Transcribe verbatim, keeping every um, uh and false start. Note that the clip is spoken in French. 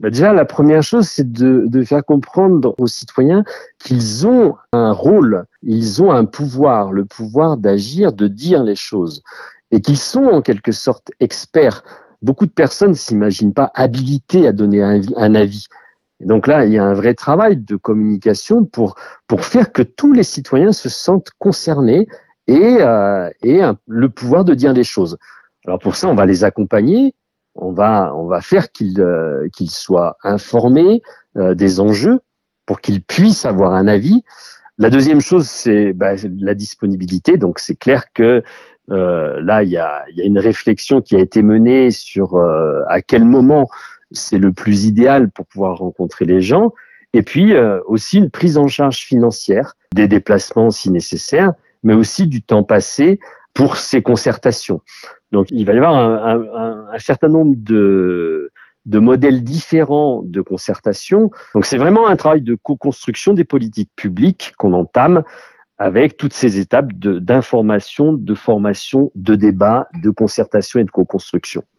Bah déjà, la première chose, c'est de, de faire comprendre aux citoyens qu'ils ont un rôle, ils ont un pouvoir, le pouvoir d'agir, de dire les choses, et qu'ils sont en quelque sorte experts. Beaucoup de personnes ne s'imaginent pas habilitées à donner un, un avis. Et donc là, il y a un vrai travail de communication pour, pour faire que tous les citoyens se sentent concernés et, euh, et un- le pouvoir de dire les choses. Alors pour ça, on va les accompagner, on va, on va faire qu'ils euh, qu'ils soient informés euh, des enjeux pour qu'ils puissent avoir un avis. La deuxième chose, c'est bah, la disponibilité. Donc c'est clair que euh, là, il y a, il y a une réflexion qui a été menée sur euh, à quel moment c'est le plus idéal pour pouvoir rencontrer les gens. Et puis euh, aussi une prise en charge financière, des déplacements si nécessaire, mais aussi du temps passé pour ces concertations. Donc il va y avoir un, un, un certain nombre de, de modèles différents de concertation. Donc c'est vraiment un travail de co-construction des politiques publiques qu'on entame avec toutes ces étapes de- d'information, de, formation, de débat, de concertation et de co-construction.